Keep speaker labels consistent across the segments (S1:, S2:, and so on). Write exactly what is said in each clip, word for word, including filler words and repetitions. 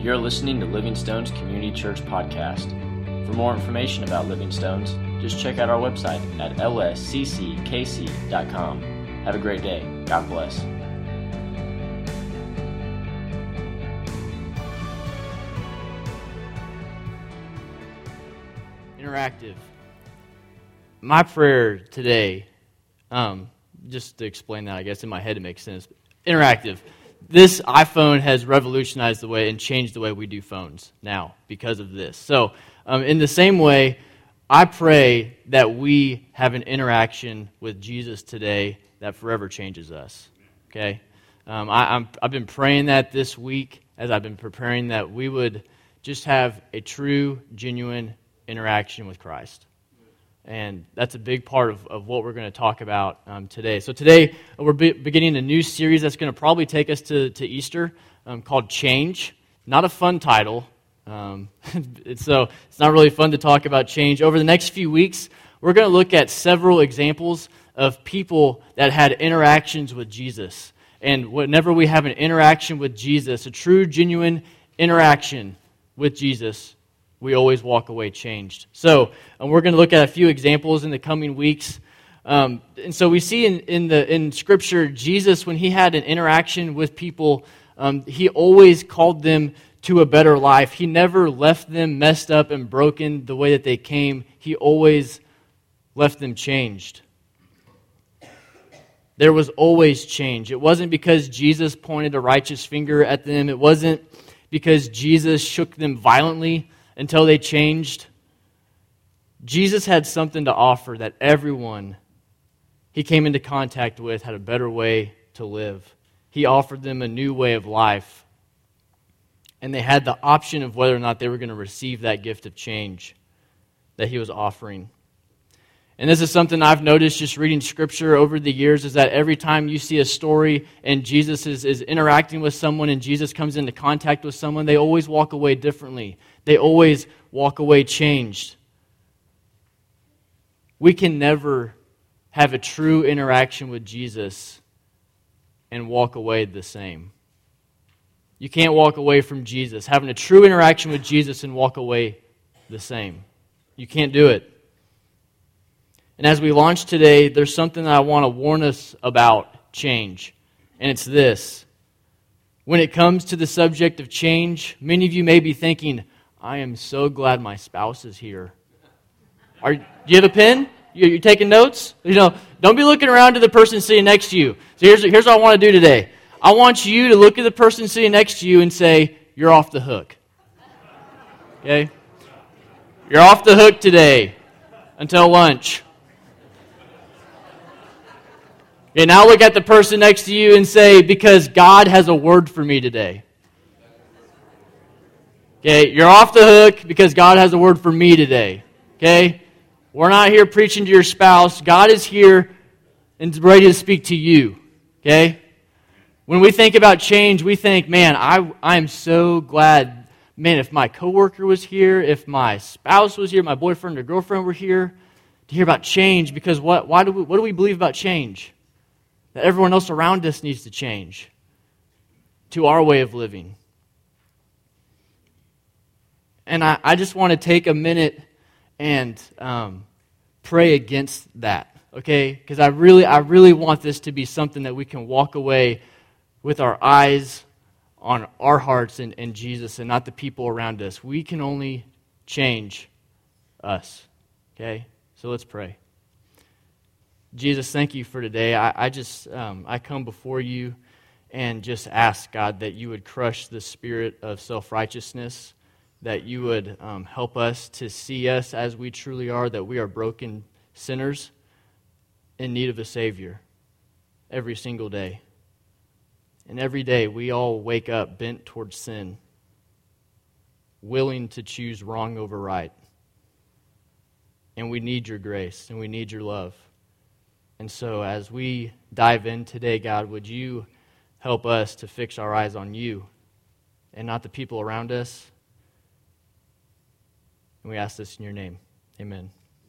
S1: You're listening to Living Stones Community Church Podcast. For more information about Living Stones, just check out our website at l s c c k c dot com. Have a great day. God bless.
S2: Interactive. My prayer today, um, just to explain that, I guess in my head it makes sense. Interactive. This iPhone has revolutionized the way and changed the way we do phones now because of this. So, um, in the same way, I pray that we have an interaction with Jesus today that forever changes us. Okay, um, I, I'm, I've been praying that this week as I've been preparing that we would just have a true, genuine interaction with Christ. And that's a big part of, of what we're going to talk about um, today. So today, we're be- beginning a new series that's going to probably take us to, to Easter um, called Change. Not a fun title. Um, so it's not really fun to talk about change. Over the next few weeks, we're going to look at several examples of people that had interactions with Jesus. And whenever we have an interaction with Jesus, a true, genuine interaction with Jesus, we always walk away changed. So um, we're going to look at a few examples in the coming weeks. Um, and so we see in, in the in Scripture, Jesus, when he had an interaction with people, um, he always called them to a better life. He never left them messed up and broken the way that they came. He always left them changed. There was always change. It wasn't because Jesus pointed a righteous finger at them. It wasn't because Jesus shook them violently until they changed. Jesus had something to offer that everyone he came into contact with had a better way to live. He offered them a new way of life. And they had the option of whether or not they were going to receive that gift of change that he was offering. And this is something I've noticed just reading Scripture over the years, is that every time you see a story and Jesus is, is interacting with someone and Jesus comes into contact with someone, they always walk away differently. They always walk away changed. We can never have a true interaction with Jesus and walk away the same. You can't walk away from Jesus, having a true interaction with Jesus and walk away the same. You can't do it. And as we launch today, there's something that I want to warn us about change. And it's this. When it comes to the subject of change, many of you may be thinking, I am so glad my spouse is here. Are, do you have a pen? You, you taking notes? You know, don't be looking around to the person sitting next to you. So here's, here's what I want to do today. I want you to look at the person sitting next to you and say, you're off the hook. Okay? You're off the hook today until lunch. Okay, now look at the person next to you and say, because God has a word for me today. Okay, you're off the hook because God has a word for me today. Okay? We're not here preaching to your spouse. God is here and ready to speak to you. Okay? When we think about change, we think, man, I I am so glad, man, if my coworker was here, if my spouse was here, my boyfriend or girlfriend were here to hear about change, because what why do we what do we believe about change? That everyone else around us needs to change to our way of living. And I, I just want to take a minute and um, pray against that, okay? Because I really, I really want this to be something that we can walk away with our eyes on our hearts and, and Jesus and not the people around us. We can only change us, okay? So let's pray. Jesus, thank you for today. I, I just, um, I come before you and just ask, God, that you would crush the spirit of self-righteousness, that you would um, help us to see us as we truly are, that we are broken sinners in need of a Savior every single day. And every day we all wake up bent towards sin, willing to choose wrong over right. And we need your grace and we need your love. And so as we dive in today, God, would you help us to fix our eyes on you and not the people around us? And we ask this in your name. Amen.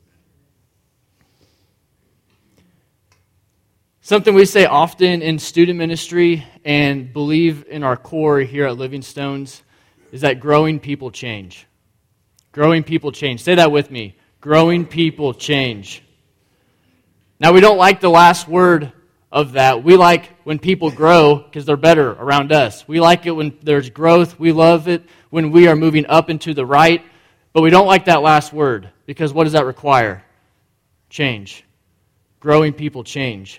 S2: Something we say often in student ministry and believe in our core here at Living Stones is that growing people change. Growing people change. Say that with me. Growing people change. Now, we don't like the last word of that. We like when people grow because they're better around us. We like it when there's growth. We love it when we are moving up and to the right. But we don't like that last word because what does that require? Change. Growing people change.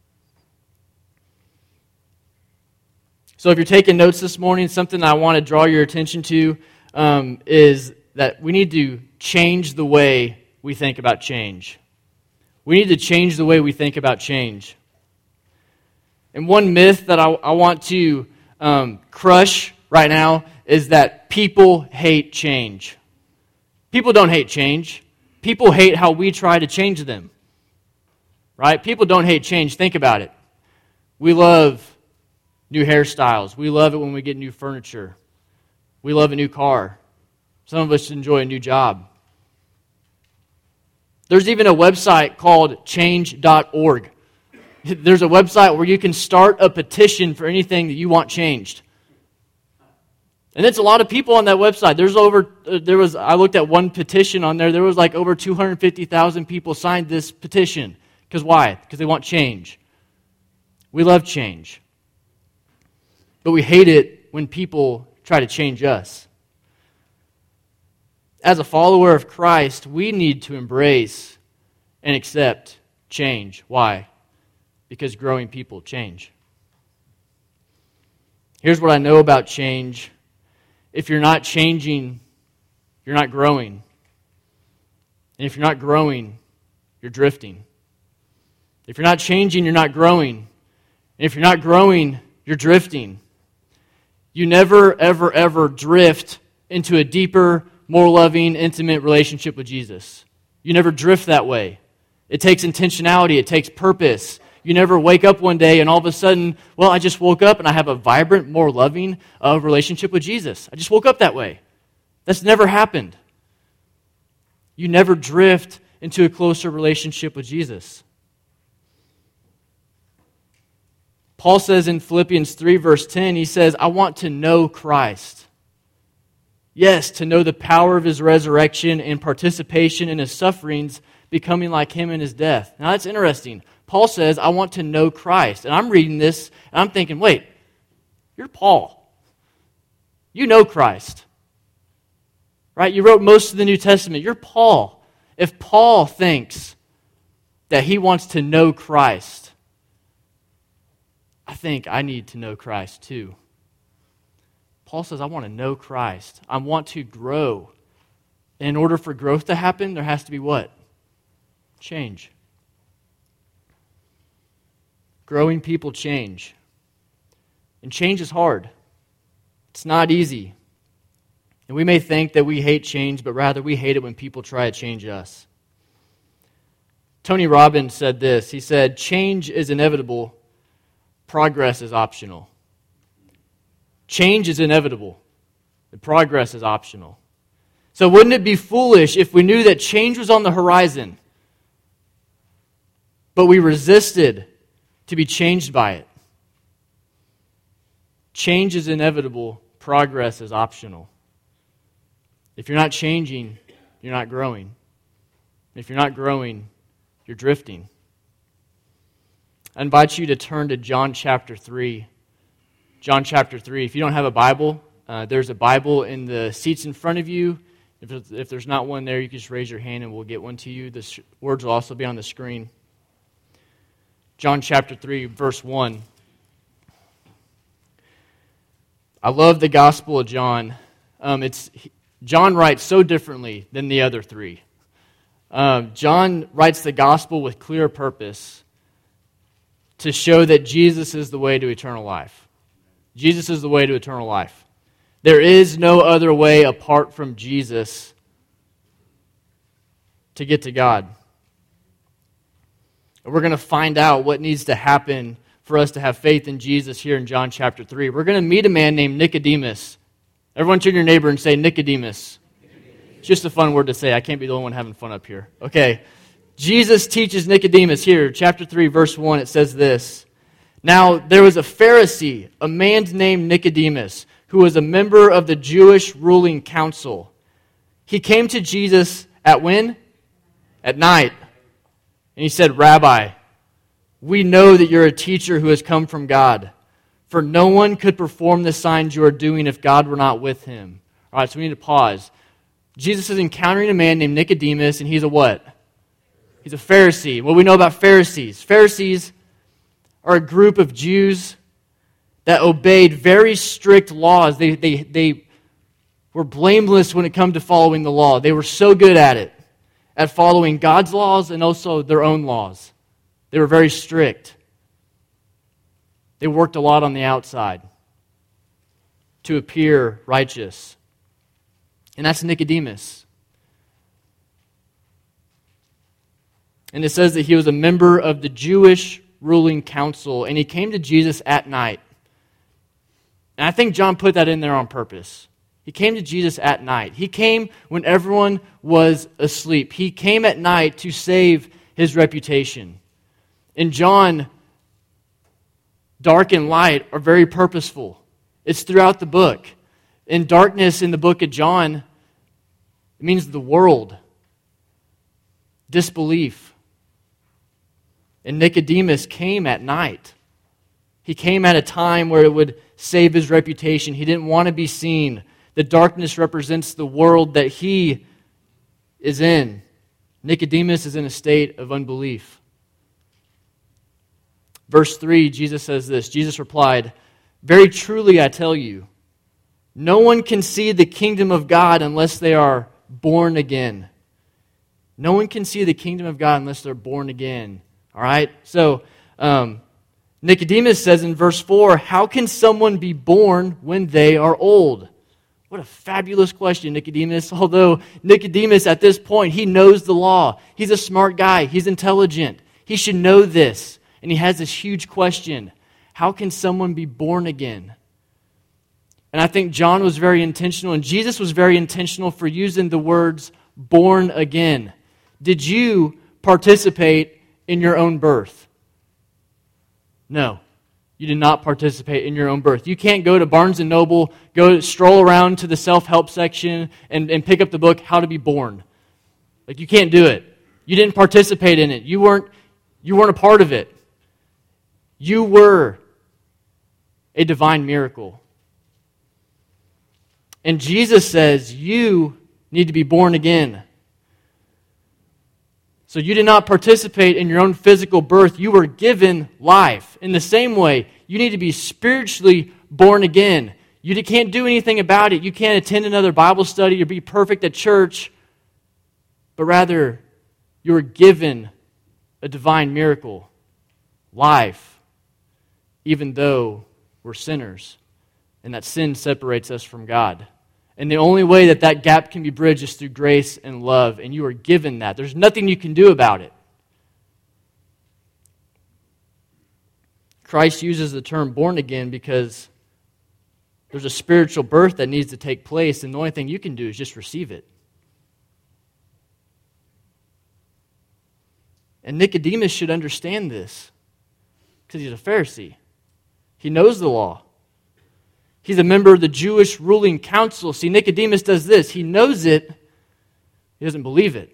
S2: So if you're taking notes this morning, something I want to draw your attention to um, is that we need to change the way we think about change. We need to change the way we think about change. And one myth that I, I want to um, crush right now is that people hate change. People don't hate change. People hate how we try to change them. Right? People don't hate change. Think about it. We love new hairstyles. We love it when we get new furniture. We love a new car. Some of us enjoy a new job. There's even a website called change dot org. There's a website where you can start a petition for anything that you want changed. And it's a lot of people on that website. There's over, uh, there was, I looked at one petition on there. There was like over two hundred fifty thousand people signed this petition. Because why? Because they want change. We love change. But we hate it when people try to change us. As a follower of Christ, we need to embrace and accept change. Why? Because growing people change. Here's what I know about change. If you're not changing, you're not growing. And if you're not growing, you're drifting. If you're not changing, you're not growing. And if you're not growing, you're drifting. You never, ever, ever drift into a deeper, more loving, intimate relationship with Jesus. You never drift that way. It takes intentionality. It takes purpose. You never wake up one day and all of a sudden, well, I just woke up and I have a vibrant, more loving uh, relationship with Jesus. I just woke up that way. That's never happened. You never drift into a closer relationship with Jesus. Paul says in Philippians three, verse ten, he says, I want to know Christ. Yes, to know the power of his resurrection and participation in his sufferings, becoming like him in his death. Now that's interesting. Paul says, I want to know Christ. And I'm reading this, and I'm thinking, wait, you're Paul. You know Christ. Right? You wrote most of the New Testament. You're Paul. If Paul thinks that he wants to know Christ, I think I need to know Christ too. Paul says, I want to know Christ. I want to grow. And in order for growth to happen, there has to be what? Change. Growing people change. And change is hard. It's not easy. And we may think that we hate change, but rather we hate it when people try to change us. Tony Robbins said this. He said, change is inevitable. Progress is optional. Change is inevitable. And progress is optional. So wouldn't it be foolish if we knew that change was on the horizon, but we resisted to be changed by it? Change is inevitable. Progress is optional. If you're not changing, you're not growing. If you're not growing, you're drifting. I invite you to turn to John chapter three. John chapter three. If you don't have a Bible, uh, there's a Bible in the seats in front of you. If, if there's not one there, you can just raise your hand and we'll get one to you. The sh- words will also be on the screen. John chapter three, verse one. I love the Gospel of John. Um, it's John writes so differently than the other three. Um, John writes the Gospel with clear purpose to show that Jesus is the way to eternal life. Jesus is the way to eternal life. There is no other way apart from Jesus to get to God. And we're going to find out what needs to happen for us to have faith in Jesus here in John chapter three. We're going to meet a man named Nicodemus. Everyone turn to your neighbor and say Nicodemus. Nicodemus. It's just a fun word to say. I can't be the only one having fun up here. Okay. Jesus teaches Nicodemus here, chapter three, verse one, it says this. Now there was a Pharisee, a man named Nicodemus, who was a member of the Jewish ruling council. He came to Jesus at when? At night. And he said, Rabbi, we know that you're a teacher who has come from God, for no one could perform the signs you are doing if God were not with him. All right, so we need to pause. Jesus is encountering a man named Nicodemus, and he's a what? He's a Pharisee. What do we know about Pharisees? Pharisees are a group of Jews that obeyed very strict laws. They, they, they were blameless when it came to following the law. They were so good at it, at following God's laws and also their own laws. They were very strict. They worked a lot on the outside to appear righteous. And that's Nicodemus. And it says that he was a member of the Jewish ruling council, and he came to Jesus at night. And I think John put that in there on purpose. He came to Jesus at night. He came when everyone was asleep. He came at night to save his reputation. In John, dark and light are very purposeful. It's throughout the book. In darkness in the book of John, it means the world, disbelief. And Nicodemus came at night. He came at a time where it would save his reputation. He didn't want to be seen. The darkness represents the world that he is in. Nicodemus is in a state of unbelief. Verse three, Jesus says this. Jesus replied, "Very truly I tell you, no one can see the kingdom of God unless they are born again." No one can see the kingdom of God unless they're born again. All right? So, um, Nicodemus says in verse four, how can someone be born when they are old? What a fabulous question, Nicodemus. Although Nicodemus at this point, he knows the law. He's a smart guy. He's intelligent. He should know this. And he has this huge question. How can someone be born again? And I think John was very intentional, and Jesus was very intentional for using the words born again. Did you participate in your own birth? No. You did not participate in your own birth. You can't go to Barnes and Noble, go stroll around to the self-help section and, and pick up the book, How to Be Born. Like, you can't do it. You didn't participate in it. You weren't, you weren't a part of it. You were a divine miracle. And Jesus says you need to be born again. So you did not participate in your own physical birth. You were given life. In the same way, you need to be spiritually born again. You can't do anything about it. You can't attend another Bible study or be perfect at church. But rather, you were given a divine miracle, life, even though we're sinners. And that sin separates us from God. And the only way that that gap can be bridged is through grace and love. And you are given that. There's nothing you can do about it. Christ uses the term born again because there's a spiritual birth that needs to take place. And the only thing you can do is just receive it. And Nicodemus should understand this because he's a Pharisee. He knows the law. He's a member of the Jewish ruling council. See, Nicodemus does this. He knows it. He doesn't believe it.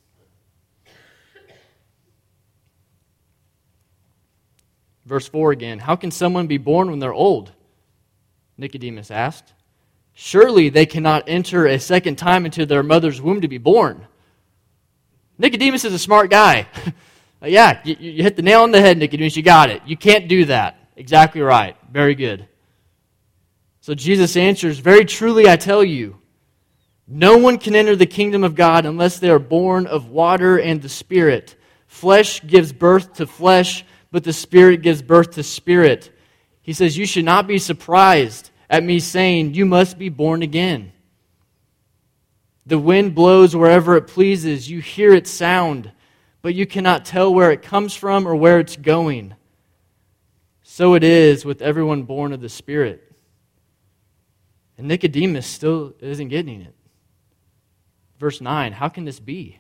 S2: Verse four again. How can someone be born when they're old? Nicodemus asked. Surely they cannot enter a second time into their mother's womb to be born. Nicodemus is a smart guy. Yeah, you, you hit the nail on the head, Nicodemus. You got it. You can't do that. Exactly right. Very good. So Jesus answers, very truly I tell you, no one can enter the kingdom of God unless they are born of water and the Spirit. Flesh gives birth to flesh, but the Spirit gives birth to spirit. He says, you should not be surprised at me saying, you must be born again. The wind blows wherever it pleases. You hear its sound, but you cannot tell where it comes from or where it's going. So it is with everyone born of the Spirit. And Nicodemus still isn't getting it. Verse nine, how can this be?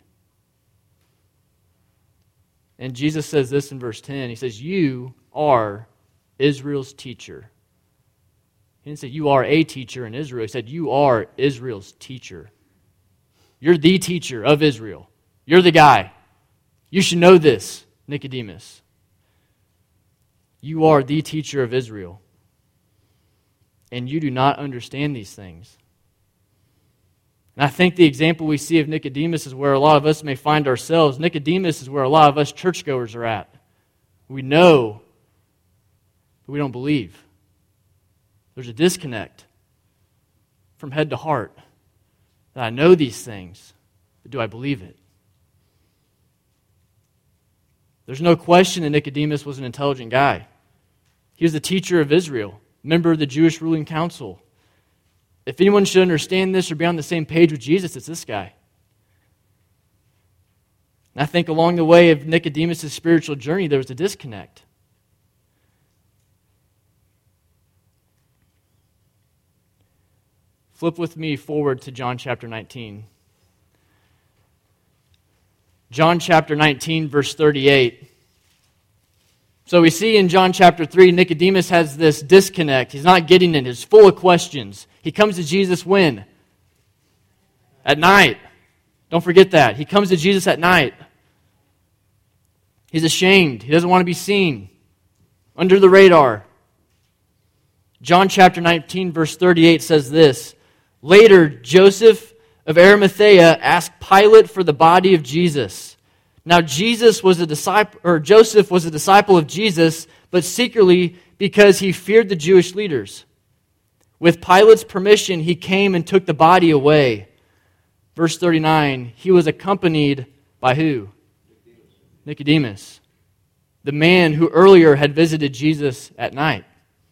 S2: And Jesus says this in verse ten. He says, you are Israel's teacher. He didn't say, you are a teacher in Israel. He said, you are Israel's teacher. You're the teacher of Israel. You're the guy. You should know this, Nicodemus. You are the teacher of Israel. And you do not understand these things. And I think the example we see of Nicodemus is where a lot of us may find ourselves. Nicodemus is where a lot of us churchgoers are at. We know, but we don't believe. There's a disconnect from head to heart. That I know these things, but do I believe it? There's no question that Nicodemus was an intelligent guy. He was the teacher of Israel, member of the Jewish ruling council. If anyone should understand this or be on the same page with Jesus, it's this guy. And I think along the way of Nicodemus' spiritual journey, there was a disconnect. Flip with me forward to John chapter nineteen. John chapter nineteen, verse thirty-eight. So we see in John chapter three, Nicodemus has this disconnect. He's not getting it. He's full of questions. He comes to Jesus when? At night. Don't forget that. He comes to Jesus at night. He's ashamed. He doesn't want to be seen. Under the radar. John chapter nineteen, verse thirty-eight says this. Later, Joseph of Arimathea asked Pilate for the body of Jesus. Now Jesus was a disciple, or Joseph was a disciple of Jesus, but secretly because he feared the Jewish leaders. With Pilate's permission, he came and took the body away. Verse thirty-nine, he was accompanied by who? Nicodemus. Nicodemus, the man who earlier had visited Jesus at night.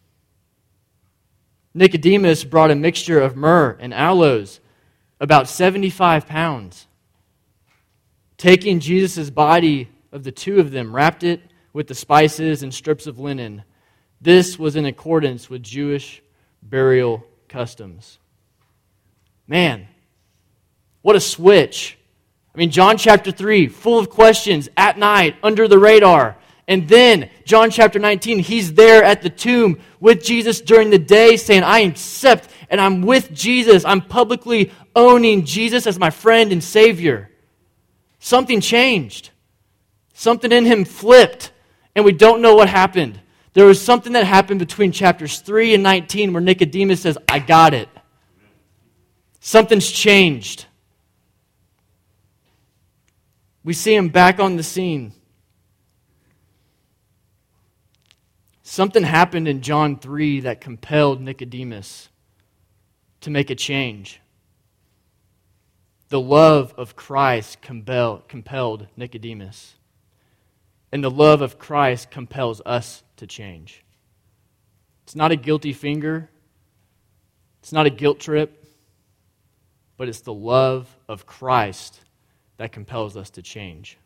S2: Nicodemus brought a mixture of myrrh and aloes, about seventy-five pounds. Taking Jesus' body of the two of them, wrapped it with the spices and strips of linen. This was in accordance with Jewish burial customs. Man, what a switch. I mean, John chapter three, full of questions, at night, under the radar. And then, John chapter nineteen, he's there at the tomb with Jesus during the day saying, I accept and I'm with Jesus. I'm publicly owning Jesus as my friend and Savior. Something changed. Something in him flipped, and we don't know what happened. There was something that happened between chapters three and nineteen where Nicodemus says, I got it. Something's changed. We see him back on the scene. Something happened in John three that compelled Nicodemus to make a change. The love of Christ compel, compelled Nicodemus. And the love of Christ compels us to change. It's not a guilty finger. It's not a guilt trip. But it's the love of Christ that compels us to change.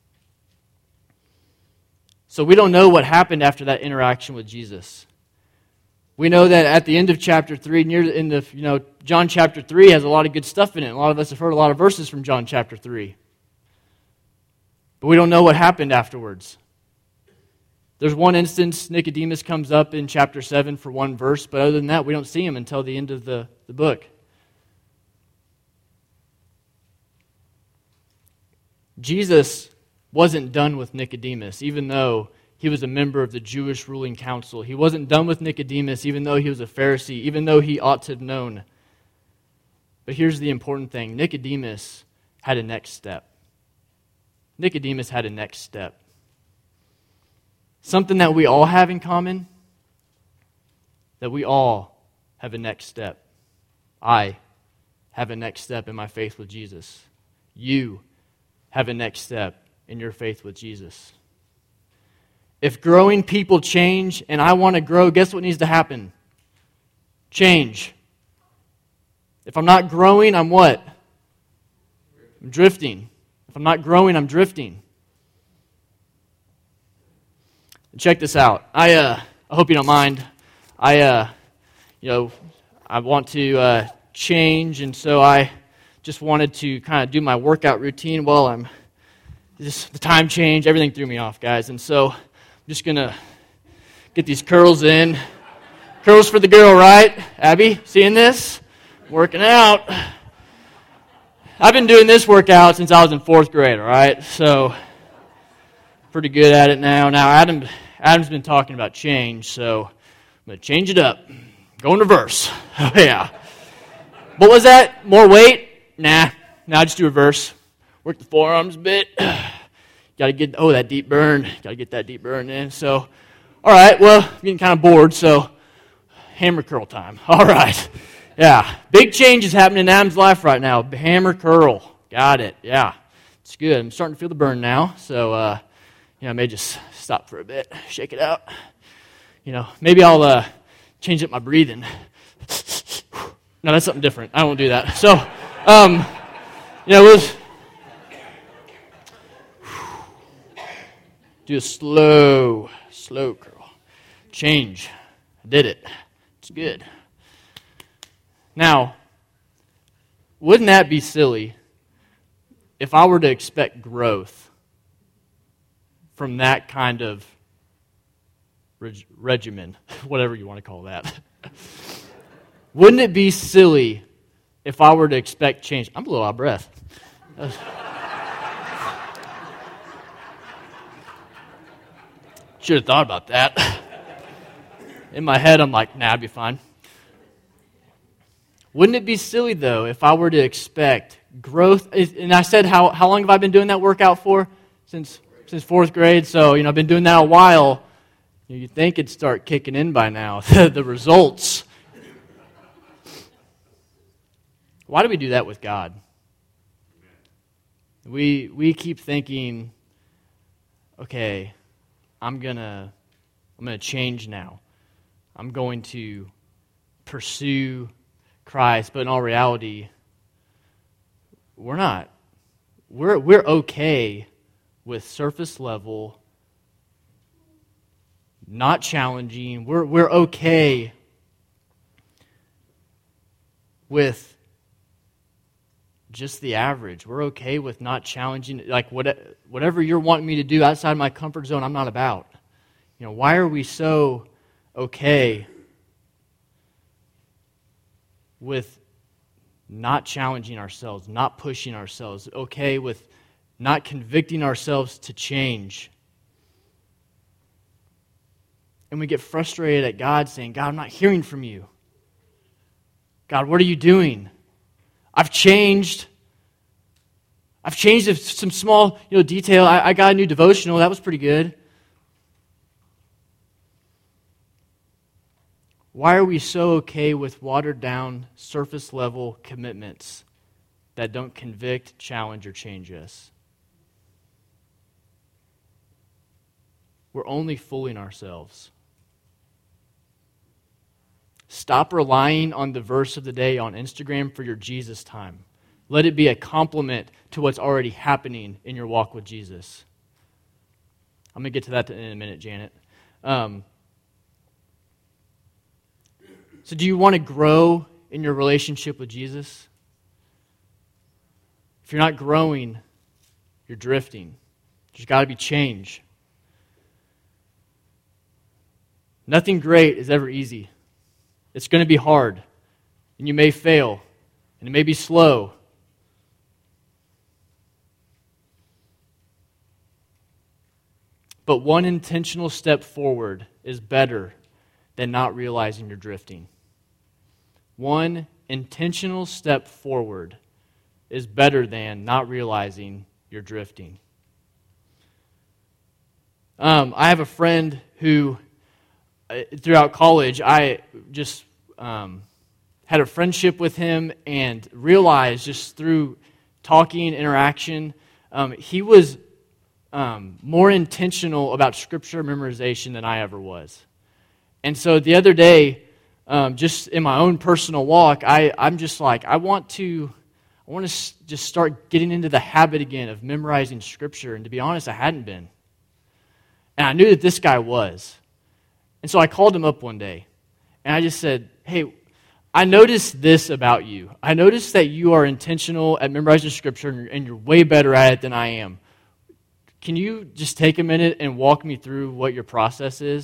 S2: So we don't know what happened after that interaction with Jesus. We know that at the end of chapter three, near in the, you know, John chapter three has a lot of good stuff in it. A lot of us have heard a lot of verses from John chapter three. But we don't know what happened afterwards. There's one instance, Nicodemus comes up in chapter seven for one verse, but other than that, we don't see him until the end of the, the book. Jesus wasn't done with Nicodemus, even though he was a member of the Jewish ruling council. He wasn't done with Nicodemus, even though he was a Pharisee, even though he ought to have known. But here's the important thing. Nicodemus had a next step. Nicodemus had a next step. Something that we all have in common, that we all have a next step. I have a next step in my faith with Jesus. You have a next step in your faith with Jesus. If growing people change and I want to grow, guess what needs to happen? Change. If I'm not growing, I'm what? I'm drifting. If I'm not growing, I'm drifting. Check this out. I uh, I hope you don't mind. I uh, you know, I want to uh, change, and so I just wanted to kind of do my workout routine while I'm just the time change. Everything threw me off, guys, and so I'm just gonna get these curls in. Curls for the girl, right? Abby, seeing this? Working out. I've been doing this workout since I was in fourth grade, all right? So, pretty good at it now. Now, Adam, Adam's been talking about change, so I'm going to change it up. Go in reverse. Oh, yeah. What was that? More weight? Nah. Now just do reverse. Work the forearms a bit. Got to get, oh, that deep burn. Got to get that deep burn in. So, all right, well, I'm getting kind of bored, so hammer curl time. All right. Yeah. Big changes happening in Adam's life right now. Hammer curl. Got it. Yeah. It's good. I'm starting to feel the burn now, so, uh, you know, I may just stop for a bit, shake it out. You know, maybe I'll uh, change up my breathing. No, that's something different. I won't do that. So, um, you know, we'll do a slow, slow curl. Change. I did it. It's good. Now, wouldn't that be silly if I were to expect growth from that kind of reg- regimen, whatever you want to call that? Wouldn't it be silly if I were to expect change? I'm a little out of breath. Should have thought about that. In my head, I'm like, nah, I'd be fine. Wouldn't it be silly, though, if I were to expect growth? And I said, how, how long have I been doing that workout for? Since since fourth grade. So, you know, I've been doing that a while. You'd think it'd start kicking in by now, the results. Why do we do that with God? We we keep thinking, okay, I'm gonna I'm gonna change now. I'm going to pursue Christ, but in all reality, we're not. We're we're okay with surface level, not challenging. We're we're okay with just the average. We're okay with not challenging, like what, whatever you're wanting me to do outside my comfort zone, I'm not about. You know, why are we so okay with not challenging ourselves, not pushing ourselves, okay with not convicting ourselves to change? And we get frustrated at God saying, God, I'm not hearing from you. God, what are you doing? I've changed. I've changed some small, you know, detail. I, I got a new devotional. That was pretty good. Why are we so okay with watered-down, surface-level commitments that don't convict, challenge, or change us? We're only fooling ourselves. Stop relying on the verse of the day on Instagram for your Jesus time. Let it be a complement to what's already happening in your walk with Jesus. I'm going to get to that in a minute, Janet. Um, so do you want to grow in your relationship with Jesus? If you're not growing, you're drifting. There's got to be change. Nothing great is ever easy. It's going to be hard, and you may fail, and it may be slow. But one intentional step forward is better than not realizing you're drifting. One intentional step forward is better than not realizing you're drifting. Um, I have a friend who, throughout college, I just um, had a friendship with him and realized just through talking, interaction, um, he was um, more intentional about Scripture memorization than I ever was. And so the other day, um, just in my own personal walk, I, I'm just like, I want to, I want to s- just start getting into the habit again of memorizing Scripture. And to be honest, I hadn't been. And I knew that this guy was. And so I called him up one day, and I just said, hey, I noticed this about you. I noticed that you are intentional at memorizing Scripture, and you're way better at it than I am. Can you just take a minute and walk me through what your process is?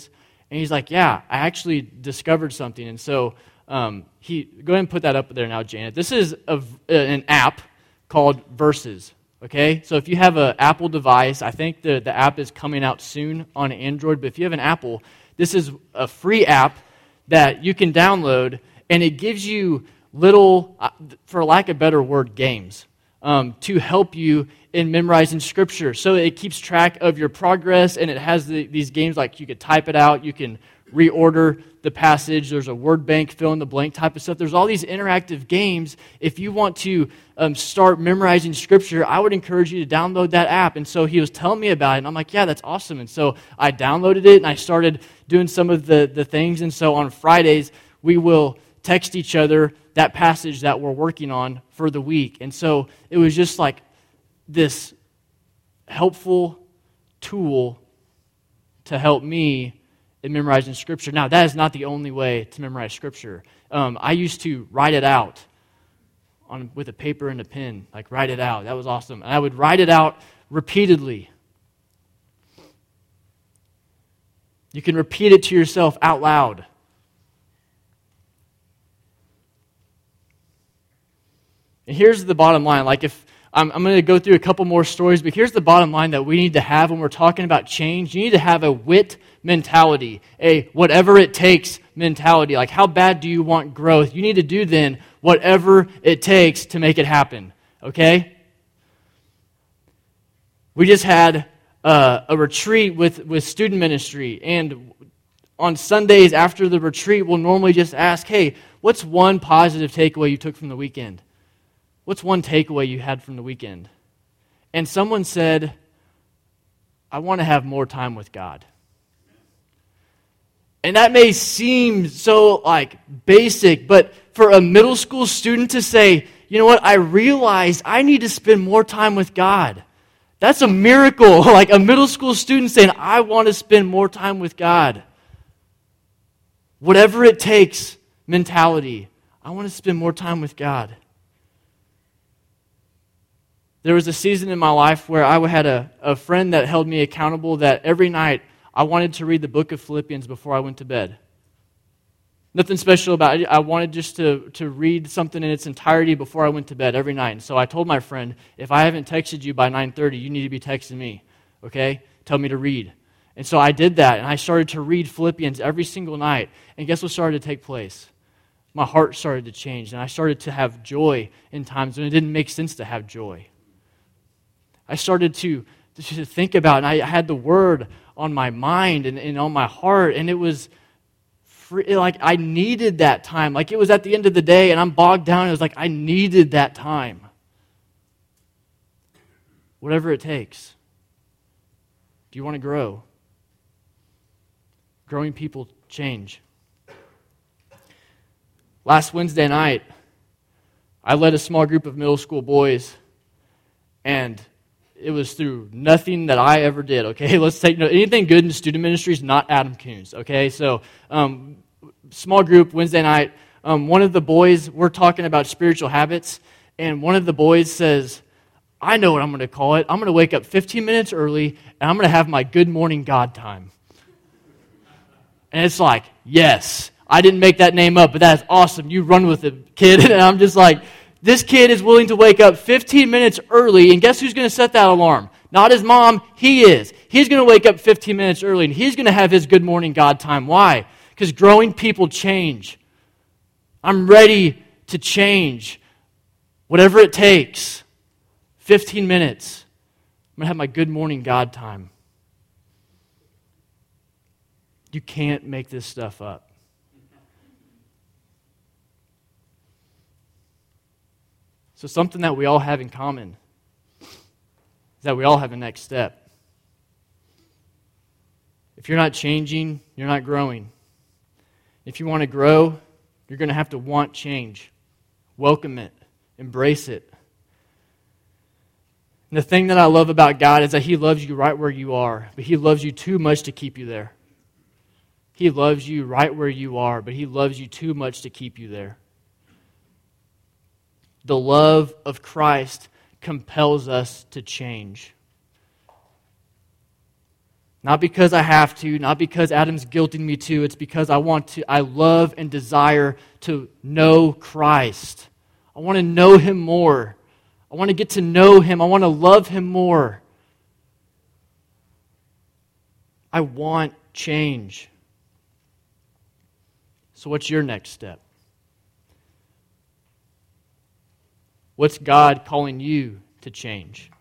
S2: And he's like, yeah, I actually discovered something. And so um, he, go ahead and put that up there now, Janet. This is a, an app called Verses, okay? So if you have an Apple device, I think the, the app is coming out soon on Android, but if you have an Apple, this is a free app that you can download, and it gives you little, for lack of a better word, games um, to help you in memorizing Scripture. So it keeps track of your progress, and it has the, these games like you could type it out, you can reorder the passage, there's a word bank, fill in the blank type of stuff. There's all these interactive games. If you want to um, start memorizing Scripture, I would encourage you to download that app. And so he was telling me about it, and I'm like, yeah, that's awesome. And so I downloaded it, and I started doing some of the, the things. And so on Fridays, we will text each other that passage that we're working on for the week. And so it was just like this helpful tool to help me in memorizing Scripture. Now, that is not the only way to memorize Scripture. Um, I used to write it out on with a paper and a pen, like write it out. That was awesome. And I would write it out repeatedly. You can repeat it to yourself out loud. And here's the bottom line. Like if I'm, I'm going to go through a couple more stories, but here's the bottom line that we need to have when we're talking about change. You need to have a WIT mentality, a whatever it takes mentality. Like how bad do you want growth? You need to do then whatever it takes to make it happen. Okay? We just had uh, a retreat with, with student ministry, and on Sundays after the retreat, we'll normally just ask, hey, what's one positive takeaway you took from the weekend? What's one takeaway you had from the weekend? And someone said, I want to have more time with God. And that may seem so like basic, but for a middle school student to say, you know what, I realized I need to spend more time with God. That's a miracle. Like a middle school student saying, I want to spend more time with God. Whatever it takes mentality. I want to spend more time with God. There was a season in my life where I had a, a friend that held me accountable that every night I wanted to read the book of Philippians before I went to bed. Nothing special about it. I wanted just to, to read something in its entirety before I went to bed every night. And so I told my friend, if I haven't texted you by nine thirty, you need to be texting me, okay? Tell me to read. And so I did that, and I started to read Philippians every single night. And guess what started to take place? My heart started to change, and I started to have joy in times when it didn't make sense to have joy. I started to, to think about, and I had the Word on my mind and, and on my heart, and it was free, like I needed that time. Like it was at the end of the day, and I'm bogged down. It was like I needed that time. Whatever it takes. Do you want to grow? Growing people change. Last Wednesday night, I led a small group of middle school boys, and it was through nothing that I ever did, okay? Let's take no, anything good in student ministry is not Adam Coons, okay? So, um, small group, Wednesday night, um, one of the boys, we're talking about spiritual habits, and one of the boys says, I know what I'm going to call it. I'm going to wake up fifteen minutes early, and I'm going to have my good morning God time. And it's like, yes, I didn't make that name up, but that's awesome. You run with it, kid. And I'm just like, this kid is willing to wake up fifteen minutes early, and guess who's going to set that alarm? Not his mom, he is. He's going to wake up fifteen minutes early, and he's going to have his good morning God time. Why? Because growing people change. I'm ready to change. Whatever it takes. fifteen minutes. I'm going to have my good morning God time. You can't make this stuff up. So something that we all have in common is that we all have a next step. If you're not changing, you're not growing. If you want to grow, you're going to have to want change. Welcome it. Embrace it. And the thing that I love about God is that He loves you right where you are, but He loves you too much to keep you there. He loves you right where you are, but He loves you too much to keep you there. The love of Christ compels us to change. Not because I have to, not because Adam's guilting me to. It's because I want to, I love and desire to know Christ. I want to know Him more. I want to get to know Him. I want to love Him more. I want change. So what's your next step? What's God calling you to change?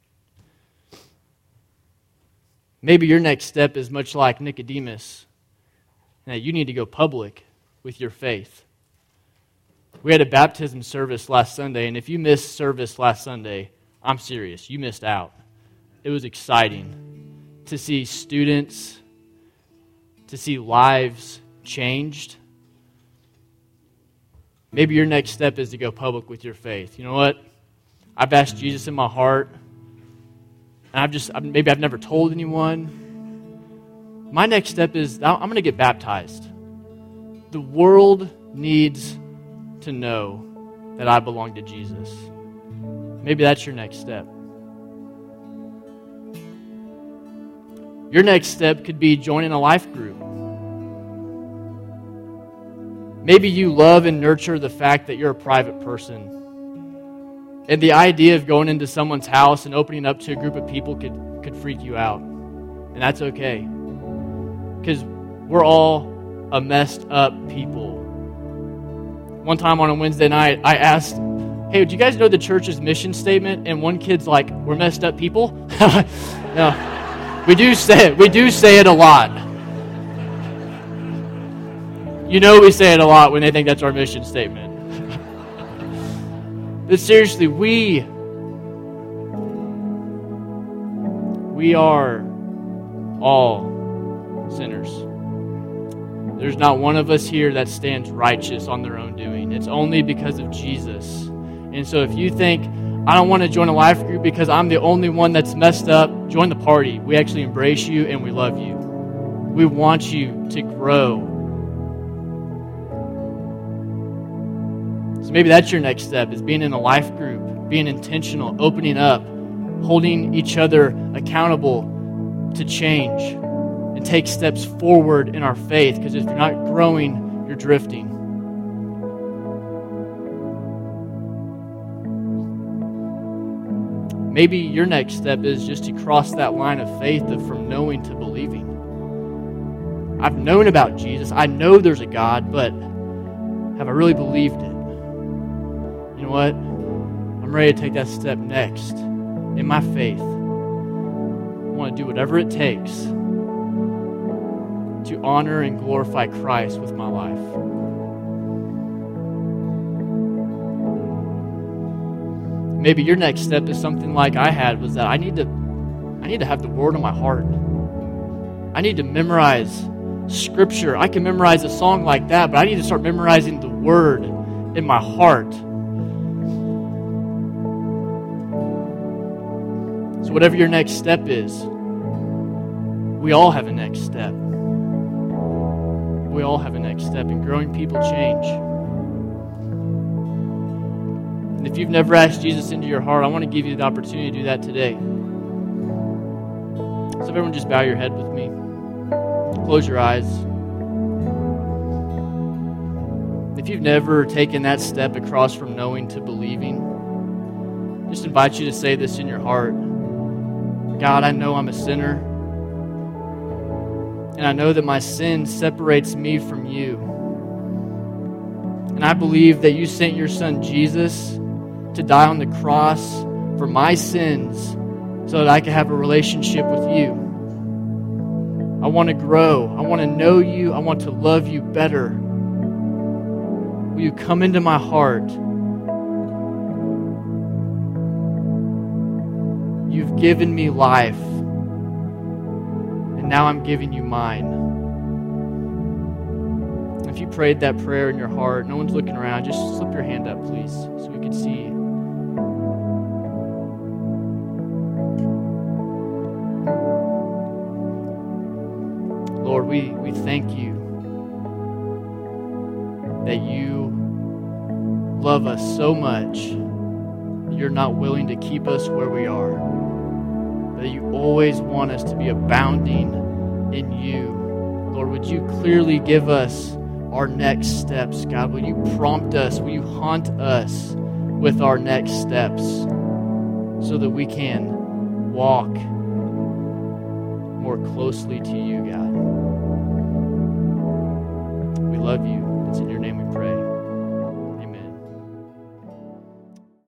S2: Maybe your next step is much like Nicodemus, and that you need to go public with your faith. We had a baptism service last Sunday, and if you missed service last Sunday, I'm serious, you missed out. It was exciting to see students, to see lives changed. Maybe your next step is to go public with your faith. You know what? I've asked Jesus in my heart, and I've just, maybe I've never told anyone. My next step is I'm going to get baptized. The world needs to know that I belong to Jesus. Maybe that's your next step. Your next step could be joining a life group. Maybe you love and nurture the fact that you're a private person. And the idea of going into someone's house and opening up to a group of people could, could freak you out. And that's okay. Because we're all a messed up people. One time on a Wednesday night, I asked, hey, do you guys know the church's mission statement? And one kid's like, we're messed up people? No, we do say it. We do say it a lot. You know we say it a lot when they think that's our mission statement. But seriously, we, we are all sinners. There's not one of us here that stands righteous on their own doing. It's only because of Jesus. And so if you think, I don't want to join a life group because I'm the only one that's messed up, join the party. We actually embrace you and we love you. We want you to grow. So maybe that's your next step, is being in a life group, being intentional, opening up, holding each other accountable to change and take steps forward in our faith. Because if you're not growing, you're drifting. Maybe your next step is just to cross that line of faith of from knowing to believing. I've known about Jesus. I know there's a God, but have I really believed it? You know what? I'm ready to take that step next in my faith. I want to do whatever it takes to honor and glorify Christ with my life. Maybe your next step is something like I had, was that I need to I need to have the Word in my heart. I need to memorize Scripture. I can memorize a song like that, but I need to start memorizing the Word in my heart. So whatever your next step is, we all have a next step. We all have a next step, and growing people change. And if you've never asked Jesus into your heart, I want to give you the opportunity to do that today. So everyone just bow your head with me. Close your eyes. If you've never taken that step across from knowing to believing, just invite you to say this in your heart. God, I know I'm a sinner, and I know that my sin separates me from you. And I believe that you sent your Son Jesus to die on the cross for my sins so that I can have a relationship with you. I want to grow. I want to know you. I want to love you better. Will you come into my heart? You've given me life, and now I'm giving you mine. If you prayed that prayer in your heart, no one's looking around, just slip your hand up, please, so we can see. Lord, we, we thank you that you love us so much, you're not willing to keep us where we are. that you always want us to be abounding in you. Lord, would you clearly give us our next steps, God? Will you prompt us? Will you haunt us with our next steps so that we can walk more closely to you, God? We love you.